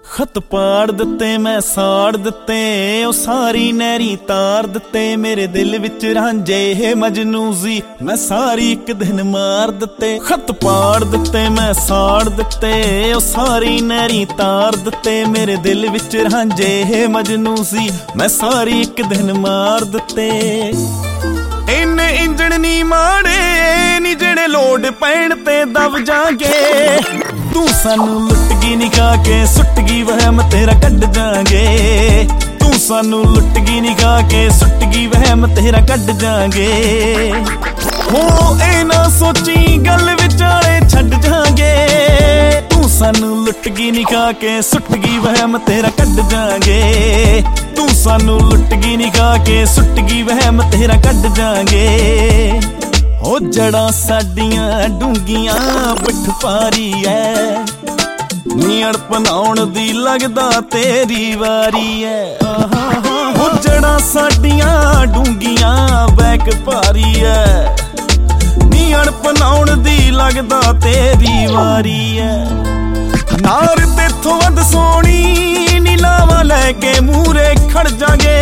खत पाड़ दिते मैं साड़ दिते ओ सारी नहरी तार दिते मेरे दिल विच रांझे मजनू सी मैं सारी एक दिन मार दिते। खत पाड़ दिते मैं साड़ दिते ओ सारी नहरी तार दिते मेरे दिल विच रांझे मजनू सी मैं सारी एक दिन मार दिते। इन्ने इंजण नी माड़े नी जेड़े लोड पैण ते दब जांगे तू सानू लुट गई निकाह के सुट गई वहम तेरा कड जांगे तू सानू लुट गई निकाह के सुट गई वहम तेरा कड जांगे। हो ए ना सोची गल विचाले छड जांगे तू सानू लुट गई निकाह के सुट गई वहम तेरा कड जांगे तू सानू लुट गई निकाह के सुट गई वहम तेरा कड जांगे। हो जड़ा साडियां डूंगियां पिठ पारी है नी अड़पनाउण दी लगदा तेरी वारी है। हो जड़ा साडियां डूंगियां बैक भारी है नी अड़पनाउण दी लगदा तेरी वारी है। नार तेथों वध सोनी नी लावा लैके मूरे खड़ जांगे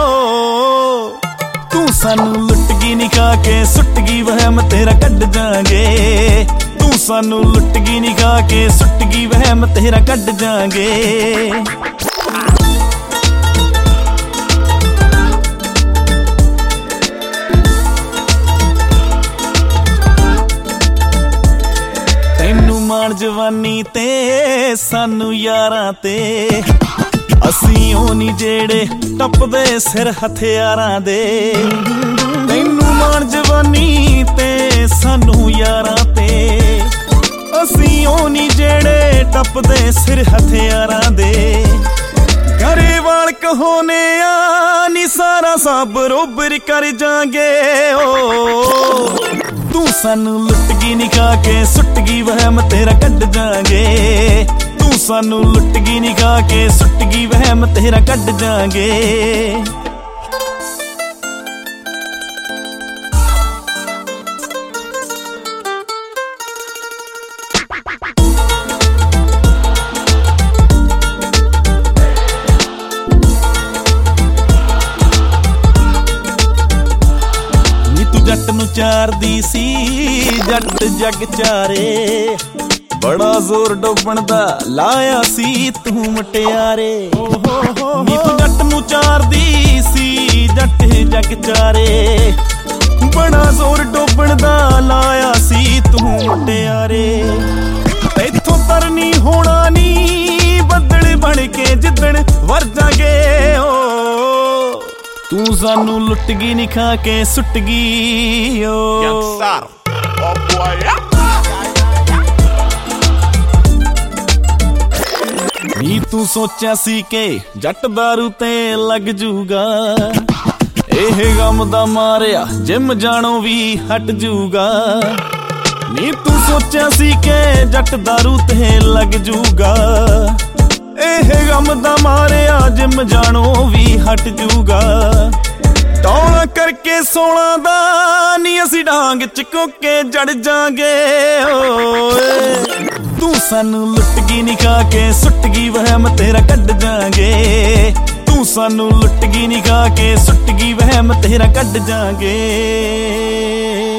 तू सानू लुट गई निकाह के सुट गई वहम तेरा कड जांगे तू सानू लुट गई निकाह के सुट गई वहम तेरा कड जांगे। तैनू माण जवानी ते सानू यारां ते असीं ओ नी जेड़े टपदे सिर हथियारां दे। तैनू माण जवानी ते सानू यारां ते असीं ओ नी जेड़े टपदे सिर हथियारां दे। घरे वाल कहोने आ नी सारा सा बरोबर कर जांगे तू सानू लुट गई निकाह के सुट गई वहम तेरा कड जांगे तू सानू लुट गई निकाह के सुट गई वहम तेरा कड जांगे। जट नू चार दी सी जट जग चारे बड़ा जोर डोबण दा लाया सी तू मटियारे। नी तू जट नू चार दी सी जट जग चारे बड़ा जोर डोबण दा लाया सी तू मटियारे। इथों तरनी होना नी बदल बन के जिदण वर जांगे तू सानू लुट गई निकाह के सुट गई नी तू सोचा सी के जट दारू ते लग जूगा एह गम दा मारिया जिम जानो भी हट जूगा। नी तू सोचा सी के जट दारू ते लग जूगा एह गम दा मारिया जिम जानो भी हट जूगा। टौला करके 16 दा नी असी डांग च के जड़ जांगे तू सानू लुट गई निकाह के सुट गई वहम तेरा कड जांगे तू सानू लुट गई निकाह के सुट गई वहम तेरा कड जांगे।